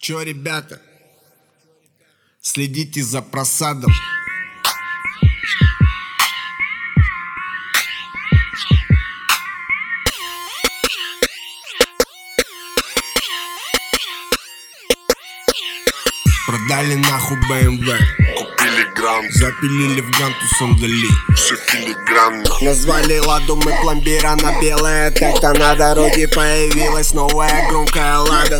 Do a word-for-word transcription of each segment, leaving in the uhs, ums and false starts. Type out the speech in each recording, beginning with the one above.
Чё, ребята, следите за просадом. Продали нахуй бэ эм вэ, Купили грант, запилили в ганту сандали. все филигранно. Назвали ладу мы пломбир, она белая. Так-то на дороге появилась новая громкая лада.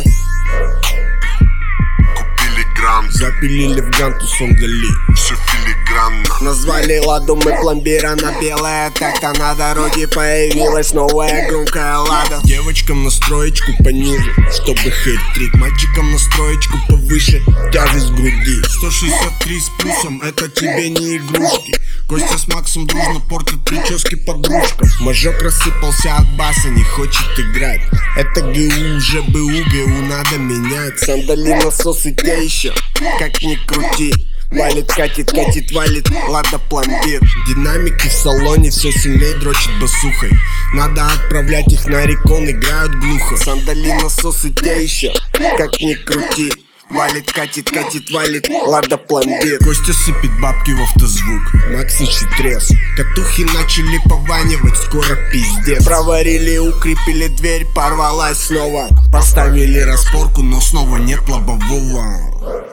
Купили грант, Запилили в ганту сандали. все филигранно. Назвали ладу мы пломбир, она белая. Так-то на дороге появилась новая громкая лада. Девочкам настроечку пониже, чтобы хэт-трик. Мальчикам настроечку повыше, тяжесть в груди. Сто шестьдесят три с плюсом, это тебе не игрушки. Костя с Максом дружно портят прически подружкам. Мажок рассыпался от баса, не хочет играть. Это ГУ, уже БУ, ГУ надо менять. Сандали, насосы, те еще, как ни крути. Валит, катит, катит, валит, лада пломбир. Динамики в салоне все сильнее дрочит басухой. Надо отправлять их на рекон, играют глухо. Сандали, насосы, те еще, как ни крути. Валит, катит, катит, валит, лада пломбир. Костя сыпет бабки в автозвук, Макс ищет трес. Катухи начали пованивать, скоро пиздец. Проварили, укрепили дверь, порвалась снова. Поставили распорку, но снова нет лобового.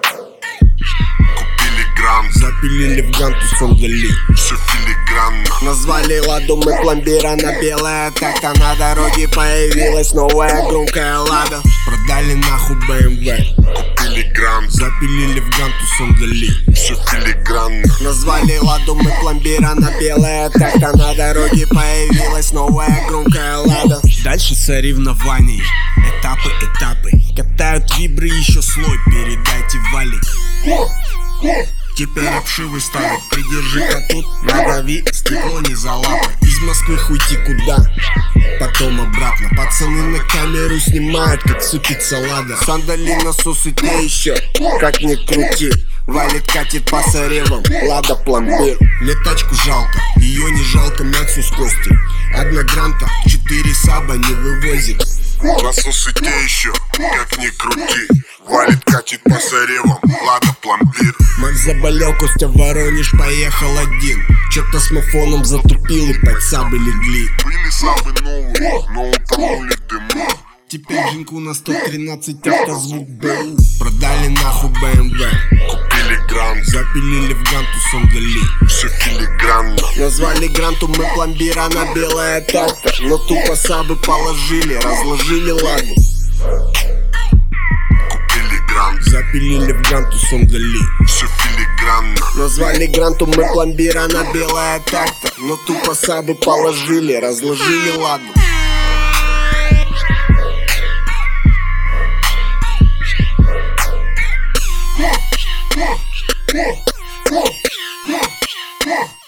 Грант, Запилили в ганту сандали. все филигранно. Назвали ладу мы пломбир, она белая. Так-то на дороге появилась новая громкая лада. Продали нахуй бэ эм вэ, Купили грант, запилили в ганту сандали. все филигранно. Назвали ладу мы пломбир, она белая. Так-то на дороге появилась новая громкая лада. Дальше соревнований, этапы, этапы. Катают вибры, еще слой, передайте валик. Теперь обшивы ставят, придержи-ка тут, надави, стекло не залапай. Из Москвы уйти куда, потом обратно. Пацаны на камеру снимают, как супится лада. Сандали, насосы, те еще, как ни крути. Валит, катит по соревам, лада пломбир. Мне тачку жалко, ее не жалко Максу с Костей. Одна гранта, четыре саба не вывозит. Насосы те еще, как ни крути. Валит, катит по соревам, лада пломбир. Макс заболел, Костя в Воронеж поехал один. Чё-то с мафоном затупил и под сабы легли. Были сабы новые, но утонули в дыму. Теперь Женьку на сто тринадцать автозвук БУ. Продали нахуй бэ эм вэ, Купили грант, запилили в ганту сандали. все филигранно. Назвали гранту мы пломбир, она белая так-то. Но тупо сабы положили, разложили ладу. Купили грант, Запилили в ганту сандали. все филигранно. Назвали гранту мы пломбир, она белая так-то. Но тупо сабы положили, разложили ладу. Yeah.